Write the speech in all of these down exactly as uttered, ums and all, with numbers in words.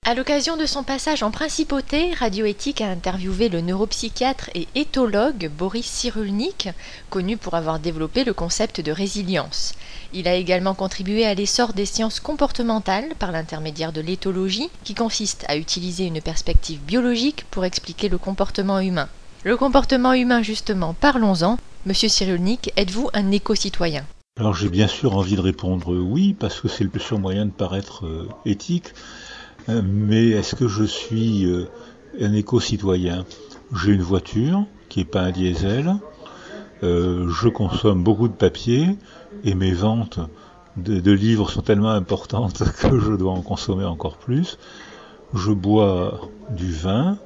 À l'occasion de son passage en principauté, Radio Éthique a interviewé le neuropsychiatre et éthologue Boris Cyrulnik, connu pour avoir développé le concept de résilience. Il a également contribué à l'essor des sciences comportementales par l'intermédiaire de l'éthologie, qui consiste à utiliser une perspective biologique pour expliquer le comportement humain. Le comportement humain, justement, parlons-en. Monsieur Cyrulnik, êtes-vous un éco-citoyen ? Alors j'ai bien sûr envie de répondre oui, parce que c'est le plus sûr moyen de paraître euh, éthique. Mais est-ce que je suis euh, un éco-citoyen ? J'ai une voiture qui n'est pas un diesel, euh, je consomme beaucoup de papier et mes ventes de, de livres sont tellement importantes que je dois en consommer encore plus. Je bois du vin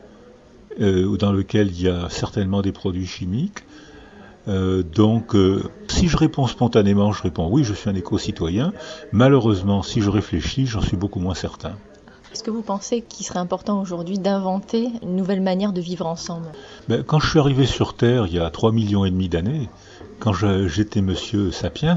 euh, dans lequel il y a certainement des produits chimiques. Euh, donc, euh, si je réponds spontanément, je réponds oui, je suis un éco-citoyen. Malheureusement, si je réfléchis, j'en suis beaucoup moins certain. Est-ce que vous pensez qu'il serait important aujourd'hui d'inventer une nouvelle manière de vivre ensemble ? Ben, quand je suis arrivé sur Terre il y a trois millions et demi d'années, quand je, j'étais monsieur Sapiens,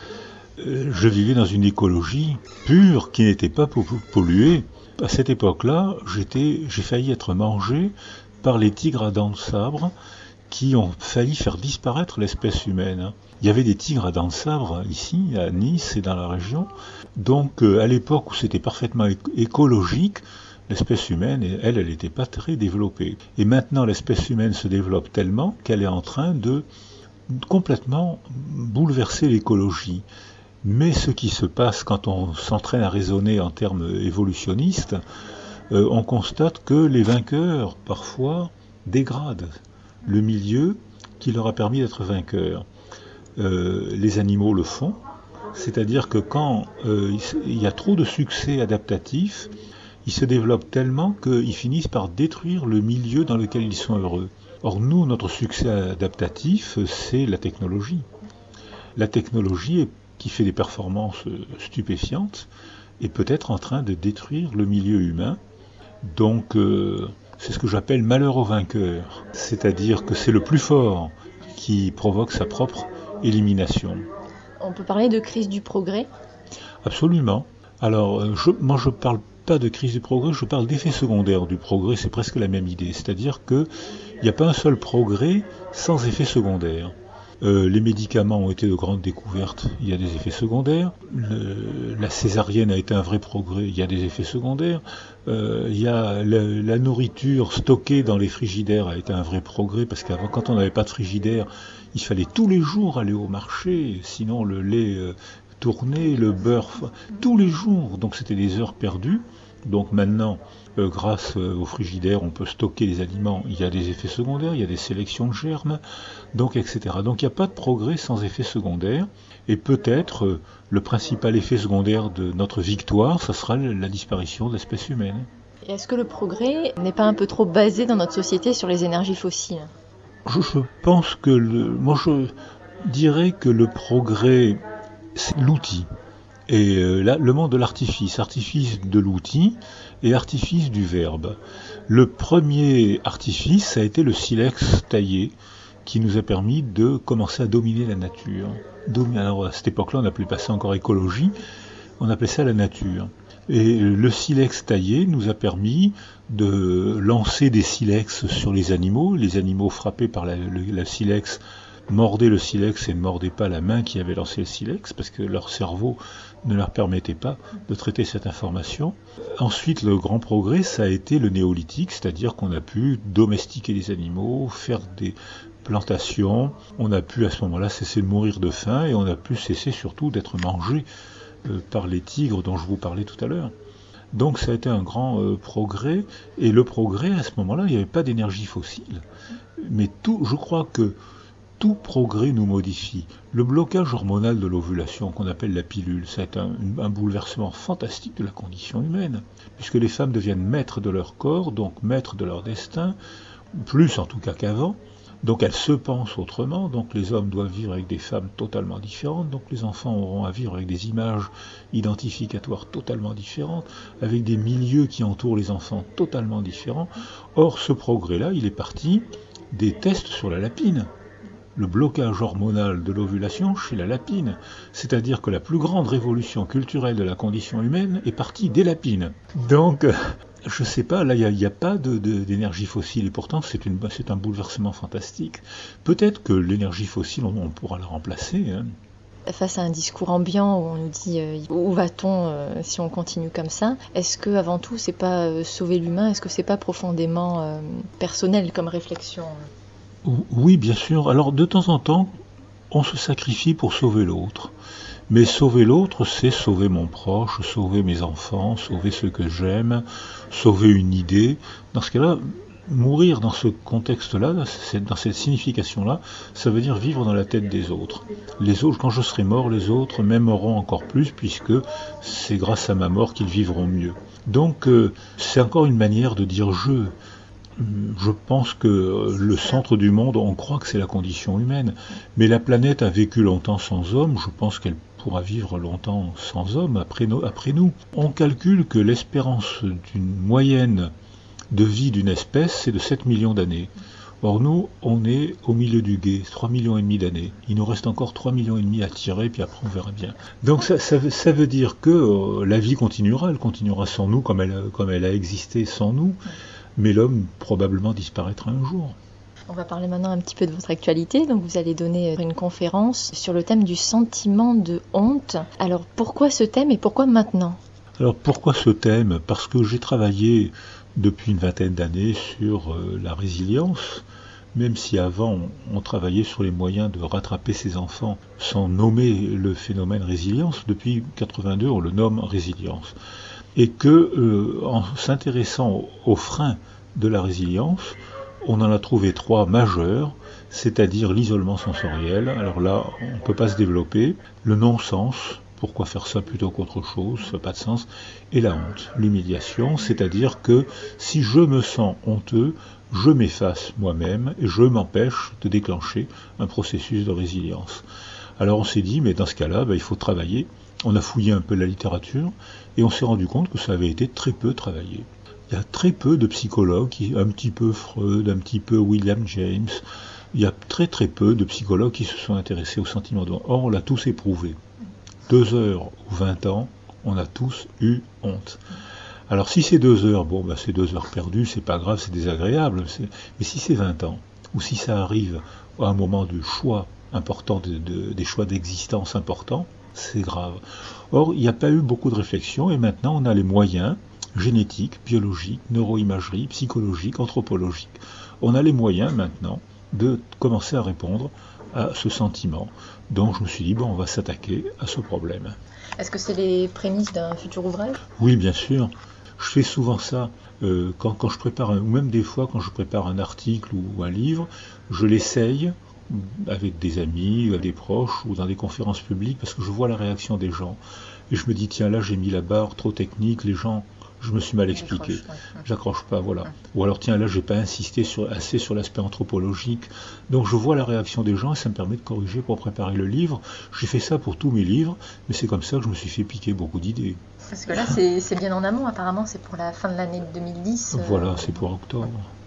euh, je vivais dans une écologie pure qui n'était pas polluée. À cette époque-là, j'étais, j'ai failli être mangé par les tigres à dents de sabre qui ont failli faire disparaître l'espèce humaine. Il y avait des tigres à dents de sabre ici, à Nice et dans la région. Donc, euh, à l'époque où c'était parfaitement éc- écologique, l'espèce humaine, elle, elle n'était pas très développée. Et maintenant, l'espèce humaine se développe tellement qu'elle est en train de complètement bouleverser l'écologie. Mais ce qui se passe quand on s'entraîne à raisonner en termes évolutionnistes, euh, on constate que les vainqueurs, parfois, dégradent le milieu qui leur a permis d'être vainqueurs. Euh, les animaux le font, c'est-à-dire que quand euh, il y a trop de succès adaptatif, ils se développent tellement qu'ils finissent par détruire le milieu dans lequel ils sont heureux. Or nous, notre succès adaptatif, c'est la technologie. La technologie qui fait des performances stupéfiantes est peut-être en train de détruire le milieu humain. Donc euh, c'est ce que j'appelle malheur au vainqueur, c'est-à-dire que c'est le plus fort qui provoque sa propre élimination. On peut parler de crise du progrès ? Absolument. Alors, je, moi je ne parle pas de crise du progrès, je parle d'effet secondaire du progrès, c'est presque la même idée. C'est-à-dire qu'il n'y a pas un seul progrès sans effet secondaire. Euh, les médicaments ont été de grandes découvertes, il y a des effets secondaires. Le, la césarienne a été un vrai progrès, il y a des effets secondaires. Euh, il y a la, la nourriture stockée dans les frigidaires a été un vrai progrès, parce qu'avant, quand on n'avait pas de frigidaire, il fallait tous les jours aller au marché, sinon le lait euh, tournait, le beurre, tous les jours, donc c'était des heures perdues. Donc maintenant, euh, grâce euh, au frigidaire, on peut stocker les aliments, il y a des effets secondaires, il y a des sélections de germes, donc et cetera. Donc il n'y a pas de progrès sans effet secondaire, et peut-être euh, le principal effet secondaire de notre victoire, ça sera la disparition de l'espèce humaine. Et est-ce que le progrès n'est pas un peu trop basé dans notre société sur les énergies fossiles ? Je, je pense que, le, moi je dirais que le progrès, c'est l'outil. Et euh, là, le monde de l'artifice, artifice de l'outil et artifice du verbe. Le premier artifice, ça a été le silex taillé, qui nous a permis de commencer à dominer la nature. Domin- Alors à cette époque-là, on n'appelait pas ça encore écologie, on appelait ça la nature. Et le silex taillé nous a permis de lancer des silex sur les animaux. Les animaux frappés par la, le, la silex mordaient le silex et ne mordaient pas la main qui avait lancé le silex, parce que leur cerveau ne leur permettait pas de traiter cette information. Ensuite, le grand progrès, ça a été le néolithique, c'est-à-dire qu'on a pu domestiquer les animaux, faire des plantations, on a pu à ce moment-là cesser de mourir de faim, et on a pu cesser surtout d'être mangé euh, par les tigres dont je vous parlais tout à l'heure. Donc ça a été un grand euh, progrès, et le progrès, à ce moment-là, il n'y avait pas d'énergie fossile. Mais tout, je crois que tout progrès nous modifie. Le blocage hormonal de l'ovulation, qu'on appelle la pilule, c'est un, un bouleversement fantastique de la condition humaine, puisque les femmes deviennent maîtres de leur corps, donc maîtres de leur destin, plus en tout cas qu'avant. Donc elles se pensent autrement, donc les hommes doivent vivre avec des femmes totalement différentes, donc les enfants auront à vivre avec des images identificatoires totalement différentes, avec des milieux qui entourent les enfants totalement différents. Or, ce progrès-là, il est parti des tests sur la lapine. Le blocage hormonal de l'ovulation chez la lapine, c'est-à-dire que la plus grande révolution culturelle de la condition humaine est partie des lapines. Donc, Je sais pas, là, il n'y a, a pas de, de, d'énergie fossile, et pourtant, c'est, une, c'est un bouleversement fantastique. Peut-être que l'énergie fossile, on, on pourra la remplacer. Hein. Face à un discours ambiant où on nous dit euh, où va-t-on euh, si on continue comme ça, est-ce que avant tout c'est pas euh, sauver l'humain, est-ce que c'est pas profondément euh, personnel comme réflexion? Oui, bien sûr. Alors de temps en temps, on se sacrifie pour sauver l'autre. Mais sauver l'autre, c'est sauver mon proche, sauver mes enfants, sauver ceux que j'aime, sauver une idée. Dans ce cas-là, mourir dans ce contexte-là, dans cette signification-là, ça veut dire vivre dans la tête des autres. Les autres, quand je serai mort, les autres m'aimeront encore plus, puisque c'est grâce à ma mort qu'ils vivront mieux. Donc, euh, c'est encore une manière de dire je. Je pense que le centre du monde, on croit que c'est la condition humaine, mais la planète a vécu longtemps sans hommes, je pense qu'elle pourra vivre longtemps sans hommes après, no, après nous. On calcule que l'espérance d'une moyenne de vie d'une espèce, c'est de sept millions d'années. Or nous, on est au milieu du gué, trois millions et demi d'années. Il nous reste encore trois millions et demi à tirer, puis après on verra bien. Donc ça, ça, ça veut dire que euh, la vie continuera, elle continuera sans nous comme elle, comme elle a existé sans nous. Mais l'homme probablement disparaîtra un jour. On va parler maintenant un petit peu de votre actualité. Donc vous allez donner une conférence sur le thème du sentiment de honte. Alors pourquoi ce thème et pourquoi maintenant? Alors pourquoi ce thème? Parce que j'ai travaillé depuis une vingtaine d'années sur euh, la résilience, même si avant on travaillait sur les moyens de rattraper ses enfants sans nommer le phénomène résilience. Depuis quatre-vingt-deux, on le nomme résilience. Et que, euh, en s'intéressant aux freins de la résilience, on en a trouvé trois majeurs, c'est-à-dire l'isolement sensoriel, alors là, on ne peut pas se développer, le non-sens, pourquoi faire ça plutôt qu'autre chose, ça n'a pas de sens, et la honte, l'humiliation, c'est-à-dire que si je me sens honteux, je m'efface moi-même et je m'empêche de déclencher un processus de résilience. Alors on s'est dit, mais dans ce cas-là, ben, il faut travailler. On a fouillé un peu la littérature et on s'est rendu compte que ça avait été très peu travaillé. Il y a très peu de psychologues, un petit peu Freud, un petit peu William James, il y a très très peu de psychologues qui se sont intéressés au sentiment de honte. Or, on l'a tous éprouvé. Deux heures ou vingt ans, on a tous eu honte. Alors si c'est deux heures, bon, bah, c'est deux heures perdues, c'est pas grave, c'est désagréable. C'est... Mais si c'est vingt ans, ou si ça arrive à un moment de choix important, de, de, des choix d'existence importants, c'est grave. Or, il n'y a pas eu beaucoup de réflexion et maintenant on a les moyens génétiques, biologiques, neuroimagerie, psychologiques, anthropologiques. On a les moyens maintenant de commencer à répondre à ce sentiment. Donc je me suis dit, bon, on va s'attaquer à ce problème. Est-ce que c'est les prémices d'un futur ouvrage? Oui, bien sûr. Je fais souvent ça euh, quand, quand je prépare, un, ou même des fois quand je prépare un article ou, ou un livre, je l'essaye avec des amis, avec des proches ou dans des conférences publiques parce que je vois la réaction des gens et je me dis tiens là j'ai mis la barre trop technique, les gens je me suis mal expliqué, j'accroche pas, voilà. Ou alors tiens là j'ai pas insisté sur, assez sur l'aspect anthropologique, donc je vois la réaction des gens et ça me permet de corriger pour préparer le livre. J'ai fait ça pour tous mes livres, mais c'est comme ça que je me suis fait piquer beaucoup d'idées. Parce que là c'est, c'est bien en amont, apparemment c'est pour la fin de l'année deux mille dix. Voilà, euh... c'est pour octobre.